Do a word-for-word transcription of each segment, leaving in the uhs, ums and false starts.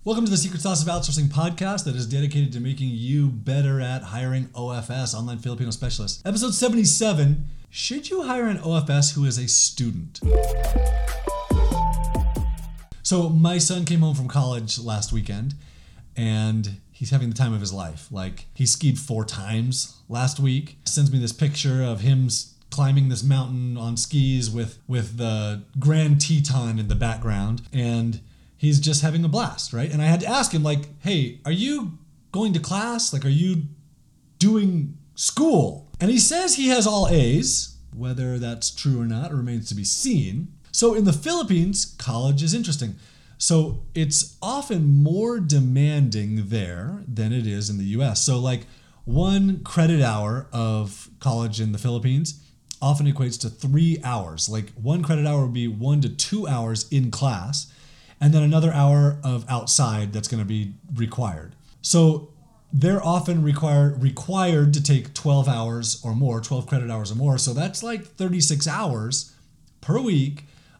Welcome to the Secret Sauce of Outsourcing podcast that is dedicated to making you better at hiring O F S, online Filipino specialists. Episode seventy-seven, should you hire an O F S who is a student? So my son came home from college last weekend and he's having the time of his life. Like, he skied four times last week. Sends me this picture of him climbing this mountain on skis with, with the Grand Teton in the background. And he's just having a blast, right? And I had to ask him, like, hey, are you going to class? Like, are you doing school? And he says he has all A's. Whether that's true or not remains to be seen. So in the Philippines, college is interesting. So it's often more demanding there than it is in the U S. So like one credit hour of college in the Philippines often equates to three hours. Like one credit hour would be one to two hours in class, and then another hour of outside that's going to be required. So they're often required required to take twelve hours or more, twelve credit hours or more. So that's like thirty-six hours per week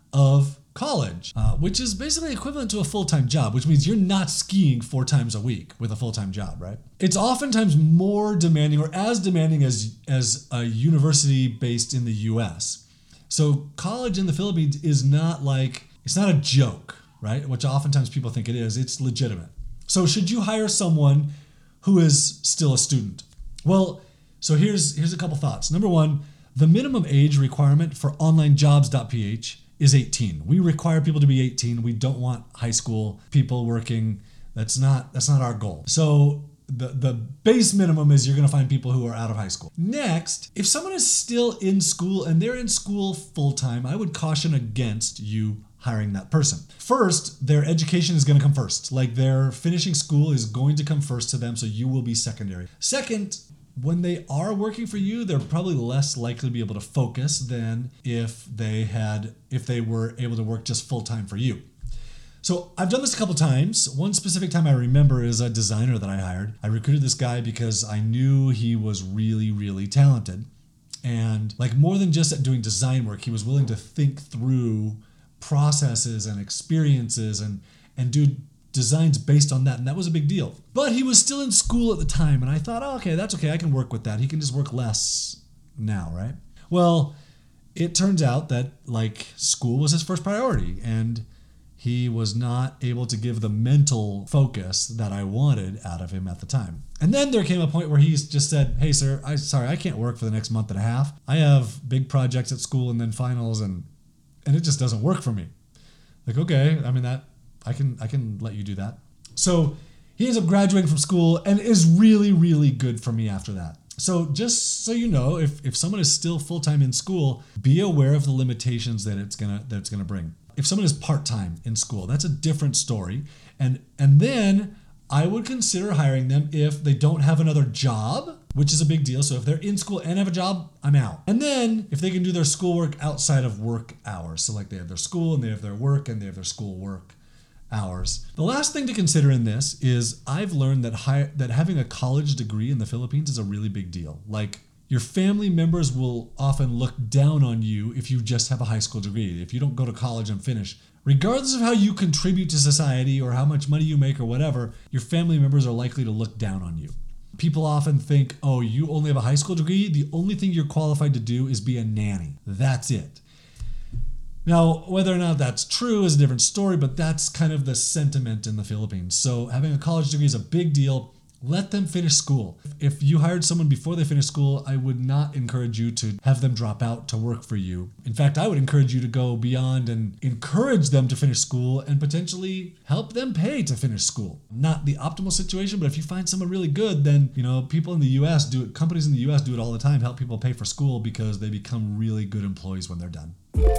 of college, uh, which is basically equivalent to a full-time job, which means you're not skiing four times a week with a full-time job, right? It's oftentimes more demanding or as demanding as, as a university based in the U S. So college in the Philippines is not like, it's not a joke, right? Which oftentimes people think it is. It's legitimate. So should you hire someone who is still a student? Well, so here's here's a couple thoughts. Number one, the minimum age requirement for online jobs dot p h is eighteen. We require people to be eighteen. We don't want high school people working. That's not that's not our goal. So the, the base minimum is you're going to find people who are out of high school. Next, if someone is still in school and they're in school full-time, I would caution against you hiring that person. First, their education is going to come first. Like, their finishing school is going to come first to them, so you will be secondary. Second, when they are working for you, they're probably less likely to be able to focus than if they had, if they were able to work just full-time for you. So I've done this a couple times. One specific time I remember is a designer that I hired. I recruited this guy because I knew he was really, really talented. And like, more than just at doing design work, he was willing to think through processes and experiences and, and do designs based on that. And that was a big deal. But he was still in school at the time. And I thought, oh, okay, that's okay. I can work with that. He can just work less now, right? Well, it turns out that like school was his first priority. And he was not able to give the mental focus that I wanted out of him at the time. And then there came a point where he just said, hey, sir, I sorry, I can't work for the next month and a half. I have big projects at school and then finals, and and it just doesn't work for me. Like, okay, I mean, that I can I can let you do that. So he ends up graduating from school and is really, really good for me after that. So just so you know, if, if someone is still full-time in school, be aware of the limitations that it's gonna that it's gonna bring. If someone is part-time in school, that's a different story. And and then I would consider hiring them if they don't have another job, which is a big deal. So if they're in school and have a job, I'm out. And then if they can do their schoolwork outside of work hours. So like they have their school and they have their work and they have their school work hours. The last thing to consider in this is I've learned that high, that having a college degree in the Philippines is a really big deal. Like, your family members will often look down on you if you just have a high school degree, if you don't go to college and finish. Regardless of how you contribute to society or how much money you make or whatever, your family members are likely to look down on you. People often think, oh, you only have a high school degree? The only thing you're qualified to do is be a nanny. That's it. Now, whether or not that's true is a different story, but that's kind of the sentiment in the Philippines. So having a college degree is a big deal. Let them finish school. If you hired someone before they finish school, I would not encourage you to have them drop out to work for you. In fact, I would encourage you to go beyond and encourage them to finish school and potentially help them pay to finish school. Not the optimal situation, but if you find someone really good, then, you know, people in the U S do it, companies in the U S do it all the time, help people pay for school because they become really good employees when they're done.